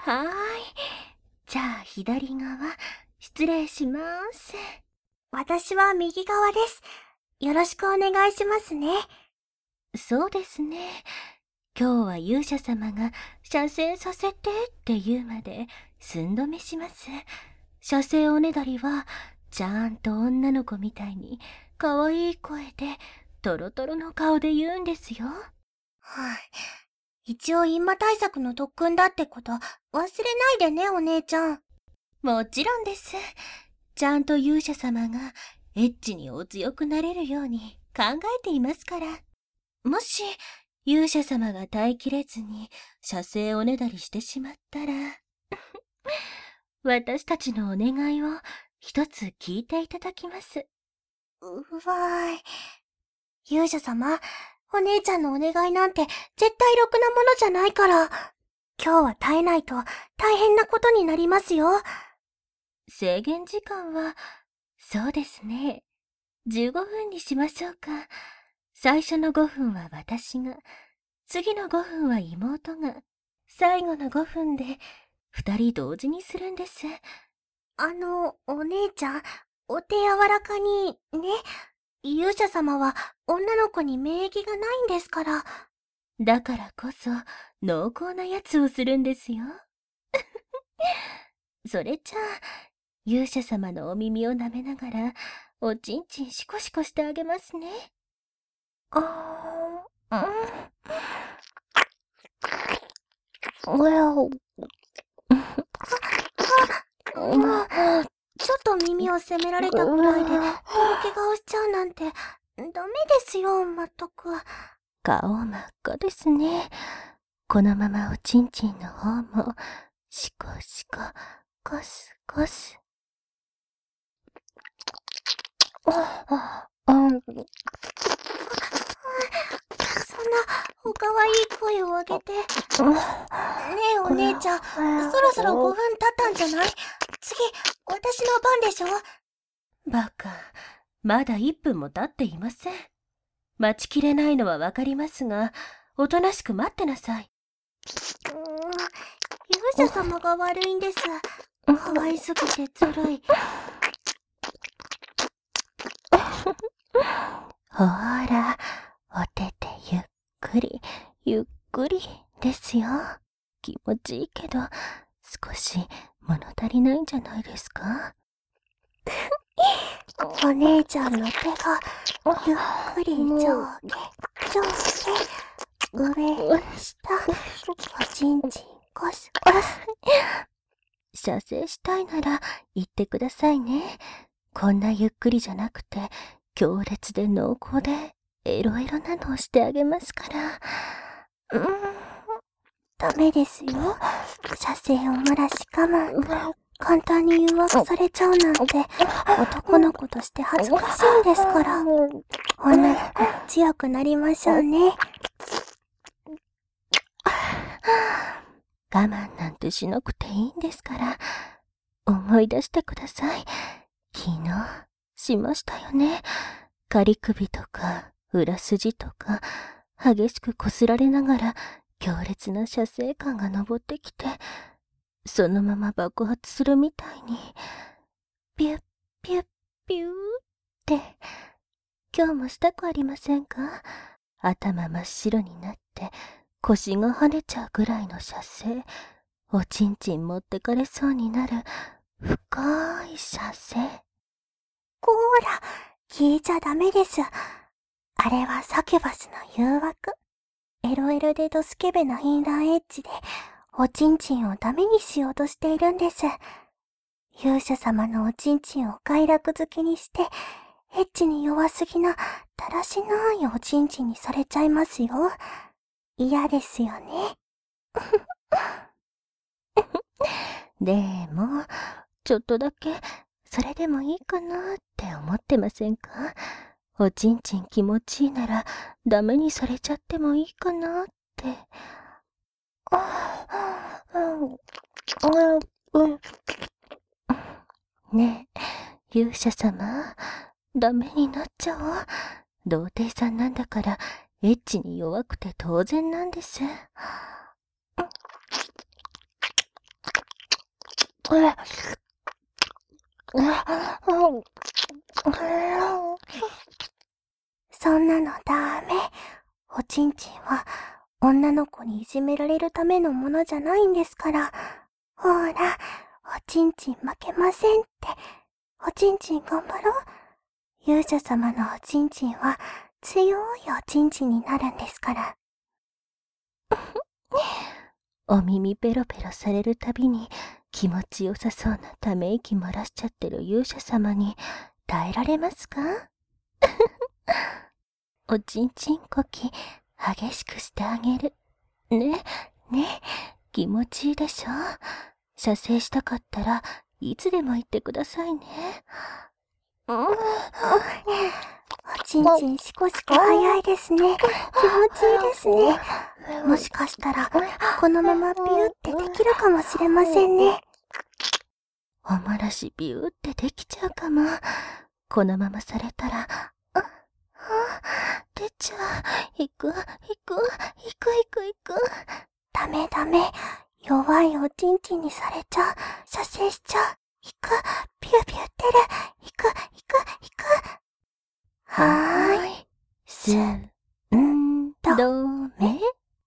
はーい。じゃあ左側、失礼します。 私は右側です。よろしくお願いしますね。 そうですね。今日は勇者様が射精させてって言うまで寸止めします。射精おねだりは、ちゃんと女の子みたいに可愛い声で、トロトロの顔で言うんですよ。 一応閻魔対策の特訓だってこと忘れないでね、お姉ちゃん。 もちろんです。ちゃんと勇者様がエッチにお強くなれるように考えていますから。もし勇者様が耐えきれずに射精おねだりしてしまったら私たちのお願いを一つ聞いていただきます。 うわーい。勇者様、お姉ちゃんのお願いなんて絶対ろくなものじゃないから。今日は耐えないと大変なことになりますよ。 制限時間は、そうですね。15分にしましょうか。最初の5分は私が、次の5分は妹が、最後の5分で2人同時にするんです。 お姉ちゃん、お手柔らかに、ね。勇者様は女の子に免疫がないんですから。 だからこそ、濃厚なやつをするんですよ。それじゃあ、勇者様のお耳を舐めながら、おちんちんシコシコしてあげますね。 ちょっと耳を責められたくらいで、とろけ顔しちゃうなんて、ダメですよ、まったく。 顔真っ赤ですね。このままおちんちんの方も、シコシコ、コスコス。 そんな、おかわいい声を上げて。ねえお姉ちゃん、そろそろ5分経ったんじゃない？次、私の番でしょ？ バカ、まだ1分も経っていません。待ちきれないのはわかりますが、おとなしく待ってなさい。 勇者様が悪いんです。可愛すぎてずるい。 ほーら、お手でゆっくり、ゆっくりですよ。気持ちいいけど、少し物足りないんじゃないですか？ お姉ちゃんの手が、ゆっくり上下、上下、上、下、おちんちん、コスコス。 射精したいなら言ってくださいね。こんなゆっくりじゃなくて、強烈で濃厚で、エロエロなのをしてあげますから。 ダメですよ。射精を漏らし我慢。簡単に誘惑されちゃうなんて、男の子として恥ずかしいんですから。女の子、強くなりましょうね。 我慢なんてしなくていいんですから、思い出してください。昨日、しましたよね。仮首とか、裏筋とか、激しくこすられながら、強烈な射精感が昇ってきて、そのまま爆発するみたいに、ピュッピュッピューって、今日もしたくありませんか？頭真っ白になって、腰が跳ねちゃうぐらいの射精、おちんちん持ってかれそうになる、深い射精。 こーら、聞いちゃダメです。あれはサキュバスの誘惑。エロエロでドスケベなインラーエッジで、おちんちんをダメにしようとしているんです。勇者様のおちんちんを快楽好きにして、エッチに弱すぎな、だらしないおちんちんにされちゃいますよ。嫌ですよね。 でも、ちょっとだけ、それでもいいかなって思ってませんか？おちんちん気持ちいいなら、ダメにされちゃってもいいかなって。ねえ、勇者様、ダメになっちゃおう。童貞さんなんだから、エッチに弱くて当然なんです。 そんなのダメ。おちんちんは女の子にいじめられるためのものじゃないんですから。ほら、おちんちん負けませんって。おちんちん頑張ろう。勇者様のおちんちんは強いおちんちんになるんですから。 お耳ペロペロされるたびに気持ちよさそうなため息漏らしちゃってる勇者様に耐えられますか？おちんちんこき激しくしてあげる。ね、気持ちいいでしょ？射精したかったらいつでも言ってくださいね。 おちんちんシコシコ早いですね。気持ちいいですね。もしかしたら、このままビューってできるかもしれませんね。 おもらしビューってできちゃうかも。このままされたら、出ちゃう。行く。 ダメ。弱いおちんちんにされちゃう。射精しちゃう。行く。ビュービュー出る。行く。はーい。 どめ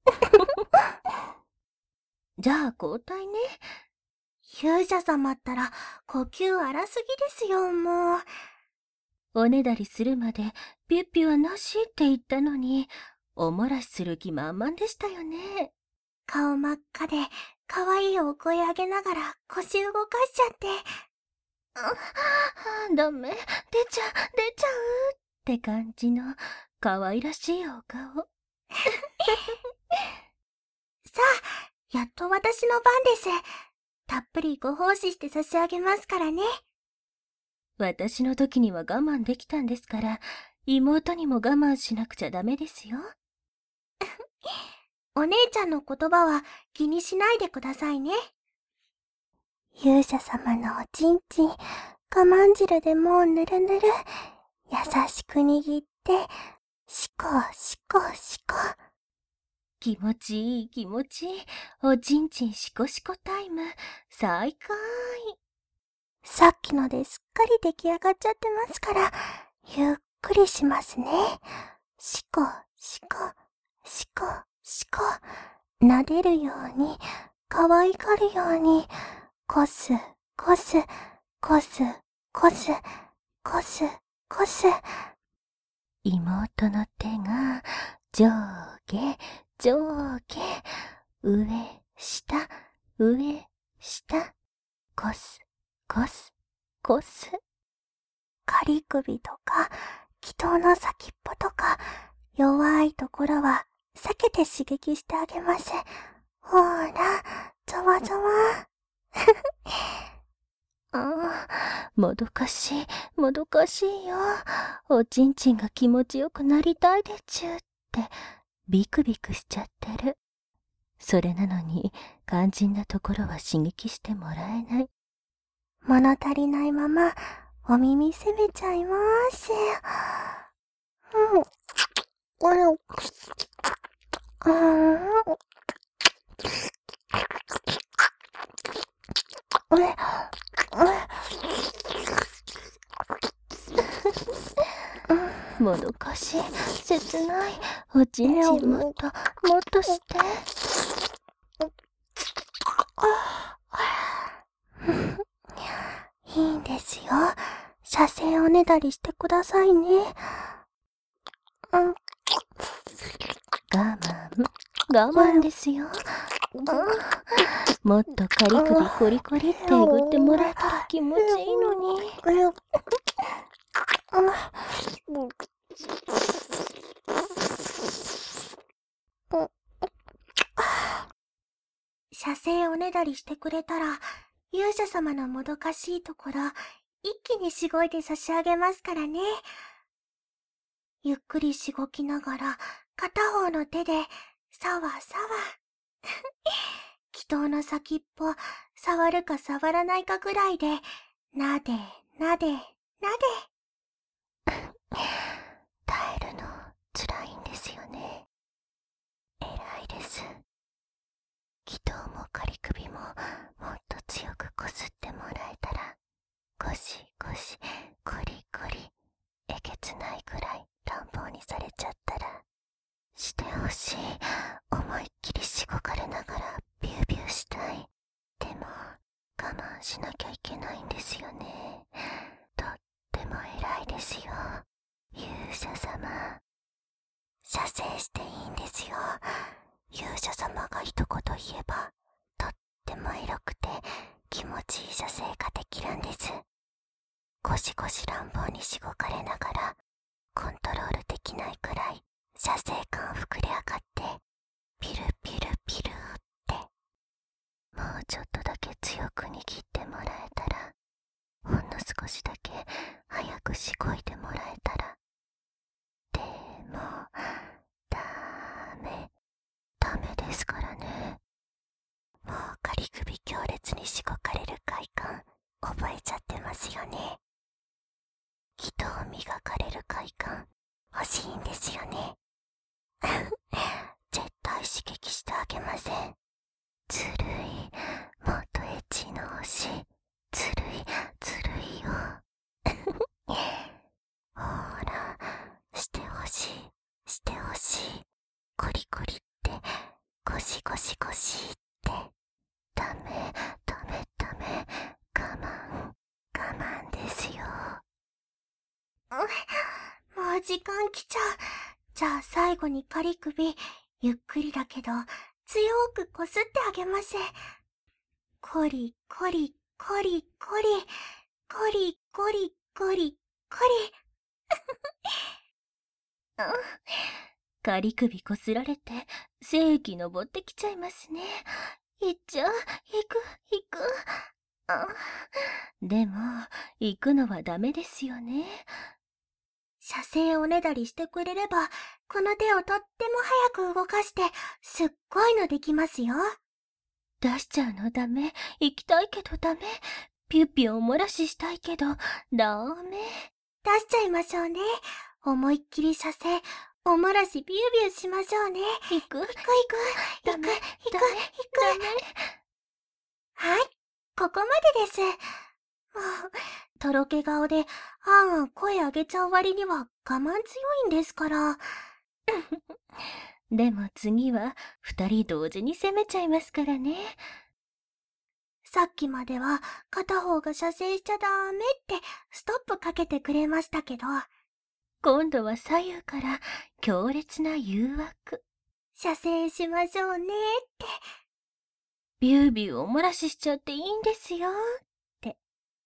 じゃあ交代ね。 勇者様ったら呼吸荒すぎですよ、もう。 おねだりするまでピュッピュはなしって言ったのに、おもらしする気満々でしたよね。 顔真っ赤で可愛いお声上げながら腰動かしちゃって。 ダメ、出ちゃうって感じの可愛らしいお顔。 さあ、やっと私の番です。たっぷりご奉仕して差し上げますからね。 私の時には我慢できたんですから、妹にも我慢しなくちゃダメですよ。 お姉ちゃんの言葉は気にしないでくださいね。勇者様のおちんちん、我慢汁でもうぬるぬる。優しく握って、シコ。 気持ちいい。おちんちんシコシコタイム、最高い。 さっきのですっかり出来上がっちゃってますから、ゆっくりしますね。シコ。撫でるように、可愛がるように、コス。 妹の手が上下、上、下、コス。 仮首とか、気筒の先っぽとか、弱いところは避けて刺激してあげます。ほーら、ざわ。 もどかしいよ。おちんちんが気持ちよくなりたいでちゅって、ビクビクしちゃってる。それなのに、肝心なところは刺激してもらえない。 物足りないまま、お耳責めちゃいます。 もどかしい、切ない。おちんちんもっとして。 いいんですよ。射精おねだりしてくださいね。 我慢ですよ。もっとカリ首コリコリってえぐってもらえたら気持ちいいのに。 射精おねだりしてくれたら、勇者様のもどかしいところ、一気にしごいて差し上げますからね。ゆっくりしごきながら、片方の手で、さわ。気筒の先っぽ、触るか触らないかぐらいで、なで。 耐えるの辛いんですよね。偉いです。気筒も仮首ももっと強くこすっしなきゃいけないんですよね。とっても偉いですよ、勇者様。 射精していいんですよ。勇者様が一言言えば、とってもエロくて気持ちいい射精ができるんです。ゴシゴシ乱暴にしごかれながら、コントロールできないくらい射精感膨れ上がって、ピルピルピルって。 もうちょっとだけ強く握ってもらえたら、ほんの少しだけ早くしごいてもらえたら。でも、ダメですからね。 もう仮首強烈にしごかれる快感、覚えちゃってますよね。人を磨かれる快感、欲しいんですよね。絶対刺激してあげません。 ずるい。もっとエッチの欲しい。ずるいよ。 ほら、してほしい、してほしい。コリコリって、ゴシゴシゴシって。 ダメ。我慢ですよ。 もう時間来ちゃう。じゃあ最後に仮首、ゆっくりだけど、強くこすってあげます。コリコリコリコリ、コリコリコリコリ。 仮首こすられて、精液登ってきちゃいますね。行っちゃう。行く。でも、行くのはダメですよね。 射精おねだりしてくれれば、この手をとっても早く動かして、すっごいのできますよ。 出しちゃうのダメ。行きたいけどダメ。ピュッピュお漏らししたいけど、ダメ。 出しちゃいましょうね。思いっきり射精、お漏らしビュービューしましょうね。 行く。 ダメ。はい、ここまでです。もう、とろけ顔で、あん声上げちゃう割には我慢強いんですから。 でも次は二人同時に攻めちゃいますからね。 さっきまでは片方が射精しちゃダメってストップかけてくれましたけど、 今度は左右から強烈な誘惑。 射精しましょうねって。 ビュービューお漏らししちゃっていいんですよって。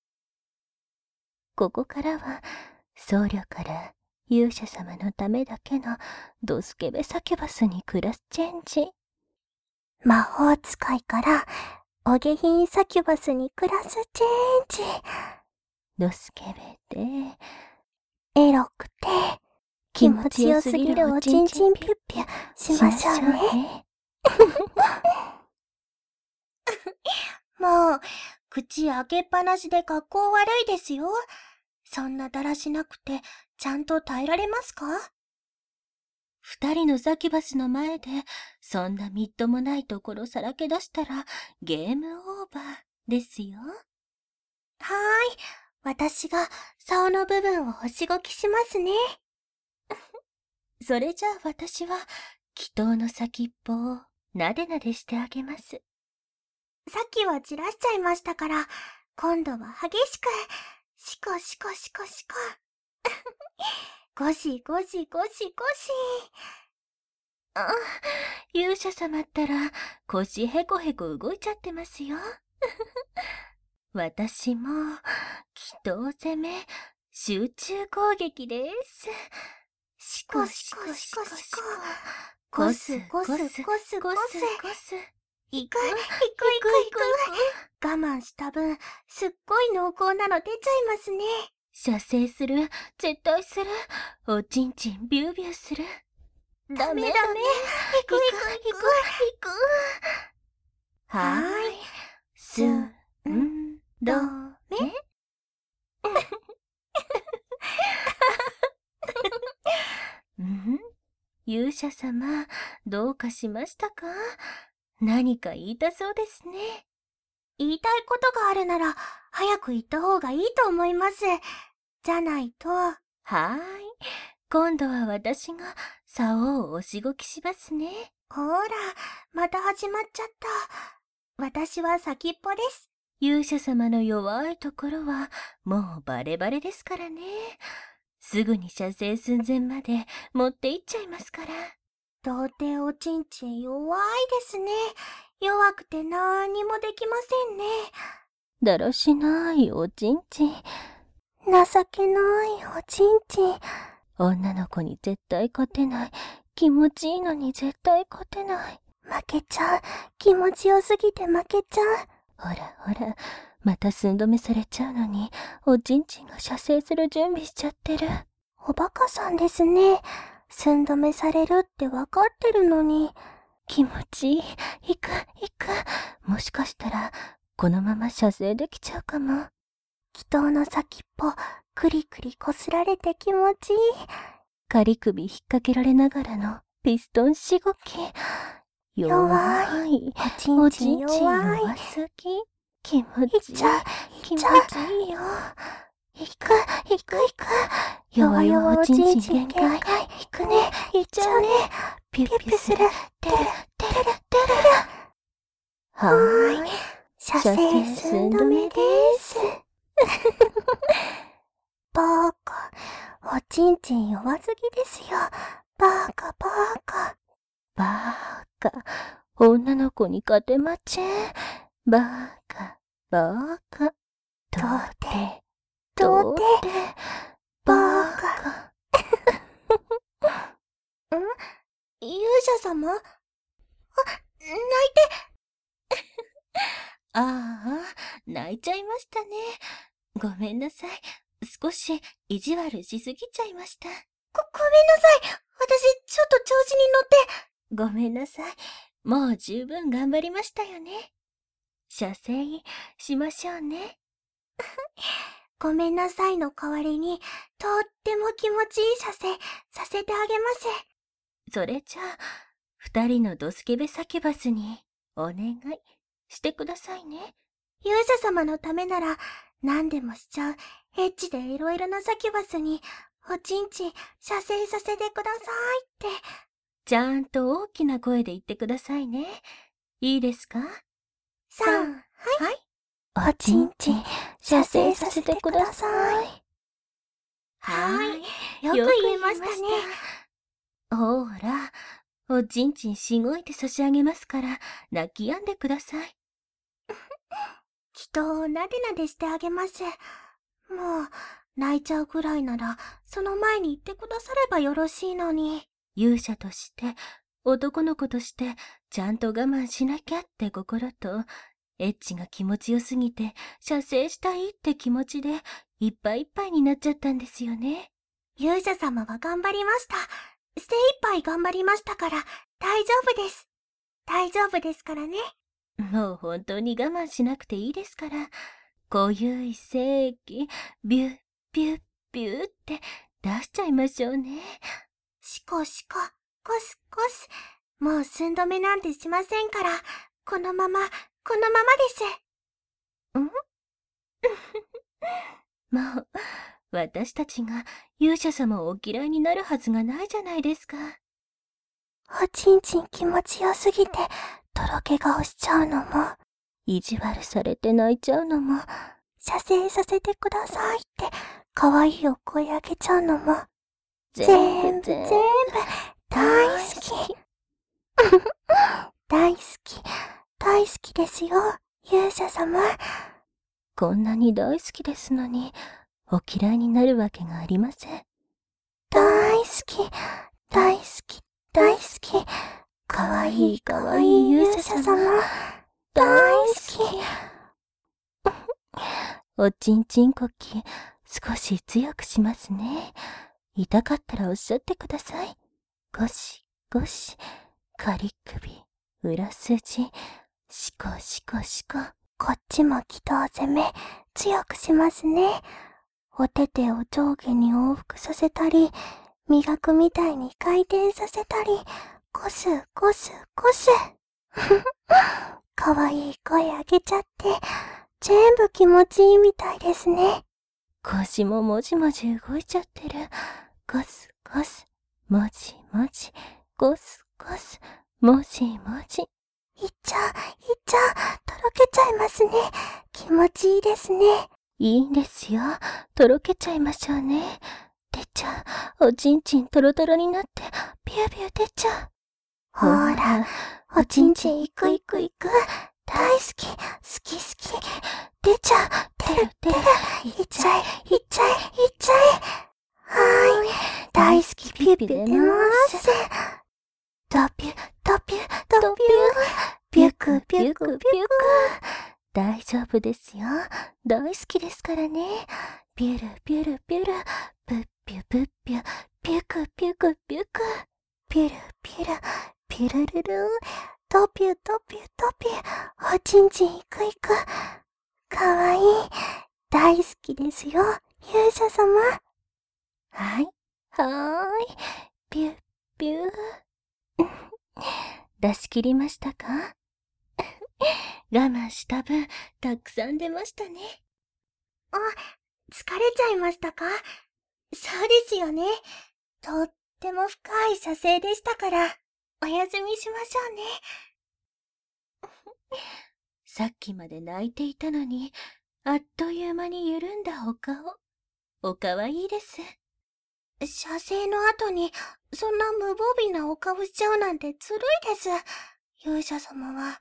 ここからは僧侶から勇者様のためだけのドスケベサキュバスにクラスチェンジ。 魔法使いからお下品サキュバスにクラスチェンジ。 ドスケベでエロくて気持ちよすぎるおちんちんピュッピュしましょうね。もう、口開けっぱなしで格好悪いですよ。そんなだらしなくて、ちゃんと耐えられますか？ 二人のサキュバスの前で、そんなみっともないところさらけ出したら、ゲームオーバーですよ。 はーい。私が、竿の部分をおしごきしますね。 それじゃあ私は、祈祷の先っぽをなでなでしてあげます。 さっきはじらしちゃいましたから、今度は激しく、シコシコシコシコ。ゴシゴシゴシゴシ。 勇者様ったら腰ヘコヘコ動いちゃってますよ。私も、祈祷攻め、集中攻撃です。シコシコシコシコ。ゴスゴスゴスゴスゴス。 行く。我慢した分、すっごい濃厚なの出ちゃいますね。 射精する、絶対する。おちんちんビュービューする。 ダメ。行く。 はーい。すんどめ。勇者様、どうかしましたか？何か言いたそうですね。 言いたいことがあるなら、早く言った方がいいと思います。じゃないと。 はーい。今度は私が竿を押しごきしますね。 ほら、また始まっちゃった。私は先っぽです。 勇者様の弱いところはもうバレバレですからね。すぐに射精寸前まで持っていっちゃいますから。 童貞おちんちん弱いですね。弱くてなーにもできませんね。 だらしないおちんちん。 情けないおちんちん。 女の子に絶対勝てない。気持ちいいのに絶対勝てない。 負けちゃう。気持ちよすぎて負けちゃう。 ほらほら、また寸止めされちゃうのに、おちんちんが射精する準備しちゃってる。 おバカさんですね。寸止めされるってわかってるのに。 気持ちいい。行く。もしかしたら、このまま射精できちゃうかも。 祈祷の先っぽ、くりくりこすられて気持ちいい。 仮首引っ掛けられながらのピストンしごき。弱い。 おちんちん弱い。 すぎ。気持ちいい。 気持ちいいよ。 行く。 弱々おちんちん限界。 行くね。行っちゃうね。 ピュッピュする。 てる。 はーい。 射精寸止めです。バカ。おちんちん弱すぎですよ。バカ。 バカ。女の子に勝てまちぇん。バカ。童貞。バカ。 勇者様？泣いて。 ああ、泣いちゃいましたね。ごめんなさい。少し意地悪しすぎちゃいました。 ごめんなさい。私、ちょっと調子に乗って。 ごめんなさい。もう十分頑張りましたよね。射精しましょうね。 ごめんなさいの代わりに、とっても気持ちいい射精させてあげます。 それじゃあ、二人のドスケベサキュバスにお願いしてくださいね。 勇者様のためなら何でもしちゃうエッチでいろいろなサキュバスにおちんちん射精させてくださいって。 ちゃんと大きな声で言ってくださいね。いいですか？ さん、はい。 おちんちん射精させてください。 はい。よく言えましたね。 ほら、おちんちんしごいて差し上げますから、泣き止んでください。 きっとなでなでしてあげます。もう、泣いちゃうぐらいなら、その前に言ってくださればよろしいのに。 勇者として、男の子として、ちゃんと我慢しなきゃって心と、エッチが気持ちよすぎて、射精したいって気持ちで、いっぱいいっぱいになっちゃったんですよね。 勇者様は頑張りました。精一杯頑張りましたから、大丈夫です。大丈夫ですからね。 もう本当に我慢しなくていいですから、こういう一精液、ビュッ、ビュッ、ビュッって出しちゃいましょうね。 シコシコ、コスコス。もう寸止めなんてしませんから、このままです。 もう、私たちが勇者様をお嫌いになるはずがないじゃないですか。 おちんちん気持ちよすぎて、とろけ顔しちゃうのも、 意地悪されて泣いちゃうのも、 射精させてくださいって、可愛いお声上げちゃうのも、 全部、 大好き。大好きですよ、勇者様。 こんなに大好きですのに、お嫌いになるわけがありません。 大好き。かわいい勇者様。大好き。 おちんちんこき、少し強くしますね。痛かったらおっしゃってください。ゴシゴシ、仮首、裏筋、シコシコシコ。 こっちも祈祷攻め、強くしますね。お手手を上下に往復させたり、磨くみたいに回転させたり、コス。かわいい声上げちゃって、全部気持ちいいみたいですね。 腰ももじもじ動いちゃってる。ゴスゴス、もじもじ、ゴスゴス、もじもじ。 いっちゃう、とろけちゃいますね。気気持ちいいですね。 いいんですよ。とろけちゃいましょうね。出ちゃう。おちんちんトロトロになって、ビュービュー出ちゃう。 ほら、おちんちんいくいくいく。大好き、好き好き。出ちゃう、てるてる。いっちゃえ、いっちゃえ、いっちゃえ。はーい、大好きピュピュ出ます。ドピュ、ドピュ、ドピュ。ピュクピュクピュク。 大丈夫ですよ。大好きですからね。ピュルピュルピュル。プッピュプッピュ。ピュクピュクピュク。 ピュルピュル、ピュルルル。ドピュドピュドピュ。おちんちんいくいく。かわいい。大好きですよ、勇者様。 はい。はーい。ピュッピュー。出し切りましたか？我慢した分、たくさん出ましたね。 あ、疲れちゃいましたか？そうですよね。とっても深い射精でしたから、お休みしましょうね。 さっきまで泣いていたのに、あっという間に緩んだお顔。おかわいいです。 射精の後に、そんな無防備なお顔しちゃうなんてずるいです。勇者様は。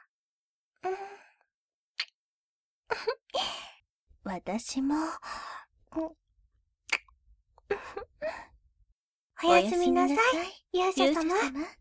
私も、 おやすみなさい、勇者様。